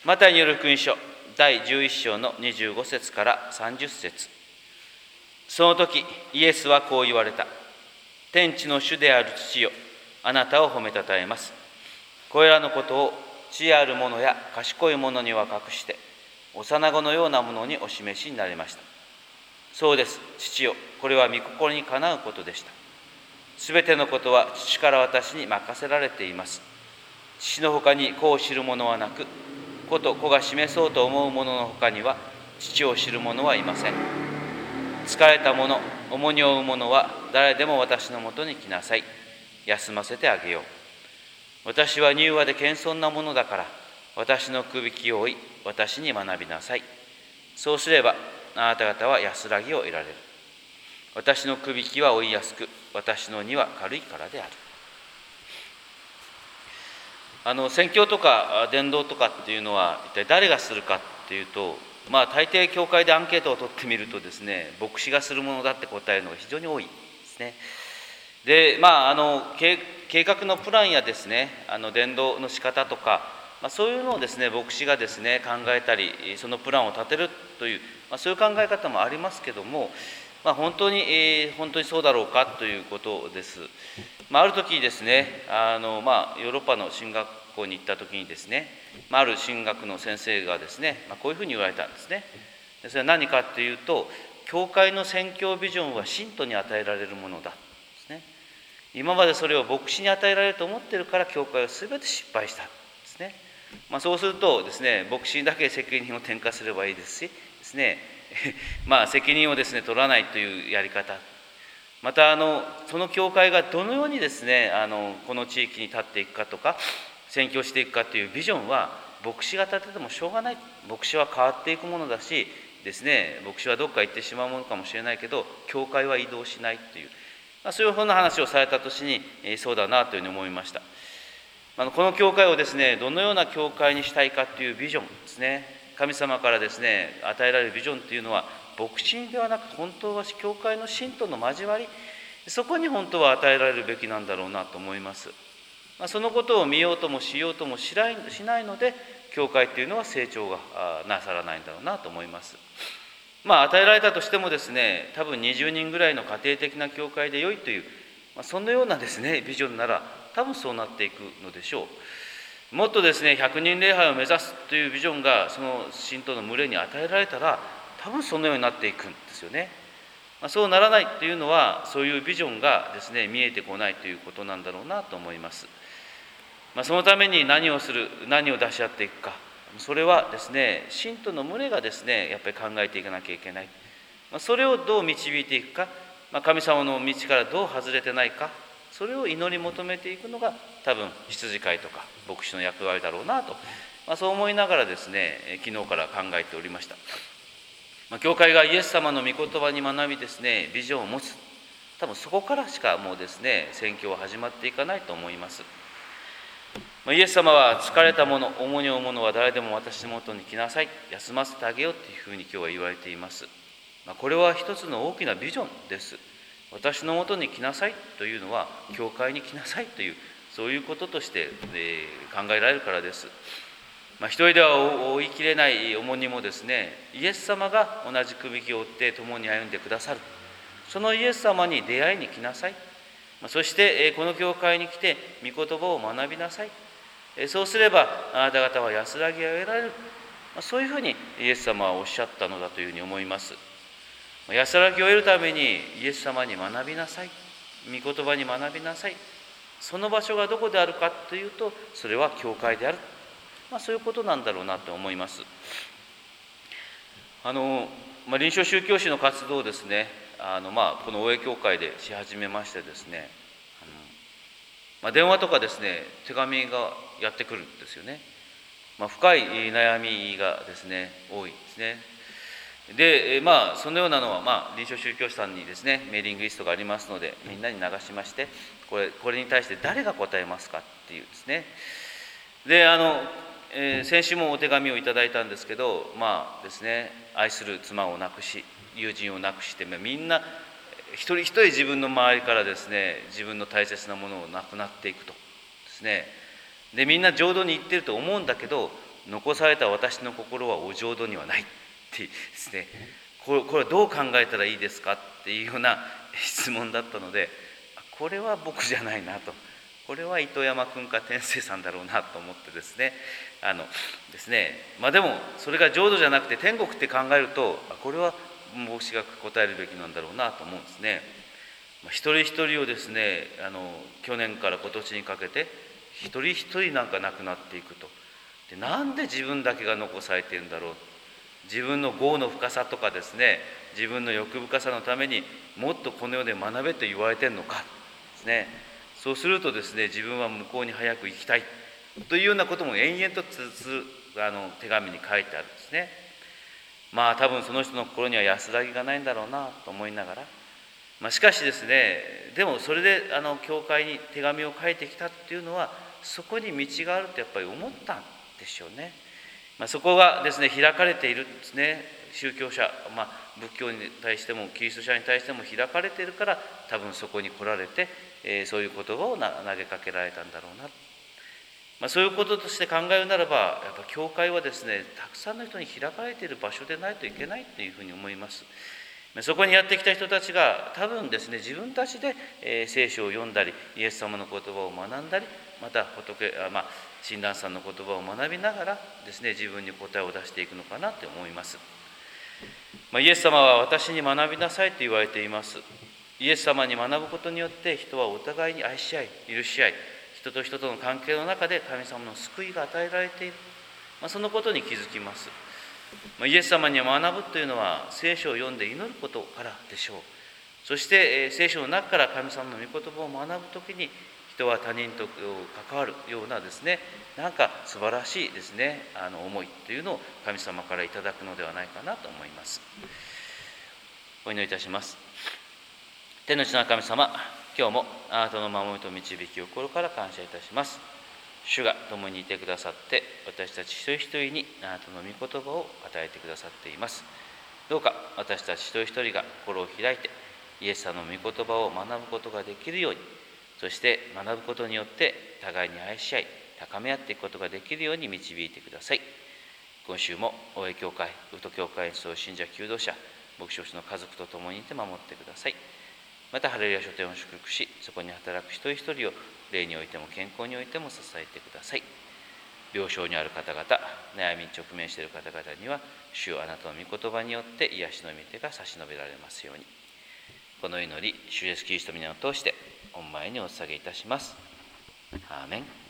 マタイによる福音書第11章の25節から30節。その時イエスはこう言われた。天地の主である父よ、あなたを褒めたたえます。これらのことを知恵ある者や賢い者には隠して、幼子のようなものにお示しになりました。そうです、父よ、これは御心にかなうことでした。すべてのことは父から私に任せられています。父のほかに子を知る者はなく、子と子が示そうと思う者のほかには父を知る者はいません。疲れた者、重荷を負う者は誰でも私のもとに来なさい。休ませてあげよう。私は柔和で謙遜なものだから、私のくびきを追い、私に学びなさい。そうすれば、あなた方は安らぎを得られる。私のくびきは追いやすく、私の荷は軽いからである。宣教とか伝道とかっていうのは一体誰がするかっていうと、大抵教会でアンケートを取ってみるとですね、牧師がするものだって答えるのが非常に多いですね。で、計画のプランやですね、伝道の仕方とか、そういうのをですね、牧師がですね、考えたり、そのプランを立てるという、そういう考え方もありますけども、本当にそうだろうかということです。ある時ですね、ヨーロッパの神学校に行った時にですね、ある神学の先生がですね、こういうふうに言われたんですね。それは何かというと、教会の宣教ビジョンは信徒に与えられるものだですね。今までそれを牧師に与えられると思っているから、教会は全て失敗したんですね。そうするとですね、牧師にだけ責任を転嫁すればいいですしですね、責任をですね取らないというやり方、またその教会がどのようにですねこの地域に立っていくかとか宣教していくかというビジョンは牧師が立ててもしょうがない。牧師は変わっていくものだしですね、牧師はどっか行ってしまうものかもしれないけど、教会は移動しないという、そういうふうな話をされた年にそうだなというふうに思いました。この教会をですね、どのような教会にしたいかというビジョンですね、神様からですね与えられるビジョンというのは、牧師ではなく本当は教会の信徒の交わり、そこに本当は与えられるべきなんだろうなと思います。そのことを見ようともしようともしないので、教会というのは成長がなさらないんだろうなと思います。与えられたとしてもですね、多分20人ぐらいの家庭的な教会で良いという、そのようなですねビジョンなら多分そうなっていくのでしょう。もっとですね100人礼拝を目指すというビジョンがその信徒の群れに与えられたら、多分そのようになっていくんですよね。そうならないというのは、そういうビジョンがですね見えてこないということなんだろうなと思います。そのために何をする、何を出し合っていくか、それはですね信徒の群れがですねやっぱり考えていかなきゃいけない。それをどう導いていくか、神様の道からどう外れてないか、それを祈り求めていくのが多分羊飼いとか牧師の役割だろうなと、そう思いながらですね昨日から考えておりました。教会がイエス様の御言葉に学びですねビジョンを持つ、多分そこからしかもうですね宣教は始まっていかないと思います。イエス様は疲れた者、重荷を負う者は誰でも私のもとに来なさい、休ませてあげようというふうに今日は言われています。これは一つの大きなビジョンです。私のもとに来なさいというのは、教会に来なさいという、そういうこととして考えられるからです。一人では追いきれない重荷もですね、イエス様が同じくびきを追って共に歩んでくださる。そのイエス様に出会いに来なさい。そしてこの教会に来て御言葉を学びなさい。そうすればあなた方は安らぎが得られる。そういうふうにイエス様はおっしゃったのだというふうに思います。安らぎを得るためにイエス様に学びなさい。御言葉に学びなさい。その場所がどこであるかというと、それは教会である。そういうことなんだろうなと思います。臨床宗教師の活動をですね、この大江教会でし始めましてですね、電話とかですね、手紙がやってくるんですよね。深い悩みがですね、多いですね。で、そのようなのは、臨床宗教師さんにですね、メーリングリストがありますので、みんなに流しまして、これに対して誰が答えますかっていうですね。で、先週もお手紙をいただいたんですけど、ですね、愛する妻を亡くし、友人を亡くして、みんな一人一人自分の周りからですね、自分の大切なものをなくなっていくとですね。で、みんな浄土に行ってると思うんだけど、 残された私の心はお浄土にはないってですね、これはどう考えたらいいですかっていうような質問だったので、これは僕じゃないなと、これは糸山君か天聖さんだろうなと思ってですね、でもそれが浄土じゃなくて天国って考えると、これは牧師が答えるべきなんだろうなと思うんですね。一人一人をですね、去年から今年にかけて一人一人なんか亡くなっていくと。で、なんで自分だけが残されているんだろう。自分の業の深さとかですね、自分の欲深さのためにもっとこの世で学べと言われているのかですね。そうするとですね、自分は向こうに早く行きたいというようなことも延々と手紙に書いてあるんですね。多分その人の心には安らぎがないんだろうなと思いながら、しかしですね、でもそれで教会に手紙を書いてきたっていうのは、そこに道があるとやっぱり思ったんでしょうね。そこがですね、開かれているんですね。宗教者、仏教に対してもキリスト者に対しても開かれているから、多分そこに来られて、そういう言葉を投げかけられたんだろうな。そういうこととして考えるならば、やっぱ教会はですね、たくさんの人に開かれている場所でないといけないというふうに思います。そこにやってきた人たちが多分ですね、自分たちで、聖書を読んだり、イエス様の言葉を学んだり、また親鸞さんの言葉を学びながらですね、自分に答えを出していくのかなと思います。イエス様は私に学びなさいと言われています。イエス様に学ぶことによって人はお互いに愛し合い、許し合い、人と人との関係の中で神様の救いが与えられている、そのことに気づきます。イエス様に学ぶというのは聖書を読んで祈ることからでしょう。そして聖書の中から神様の御言葉を学ぶときに、人は他人と関わるようなですね、なんか素晴らしいですね、思いというのを神様からいただくのではないかなと思います。お祈りいたします。天の地の神様、今日もあなたの守りと導きを心から感謝いたします。主が共にいてくださって、私たち一人一人にあなたの御言葉を与えてくださっています。どうか私たち一人一人が心を開いて、イエス様の御言葉を学ぶことができるように、そして学ぶことによって互いに愛し合い、高め合っていくことができるように導いてください。今週も大江教会、宇都教会に集う信者求道者、牧師の家族と共にいて守ってください。またハレルヤ書店を祝福し、そこに働く一人一人を霊においても健康においても支えてください。病床にある方々、悩みに直面している方々には、主よあなたの御言葉によって癒しの御手が差し伸べられますように。この祈り、主イエスキリストの皆を通して御前にお捧げいたします。アーメン。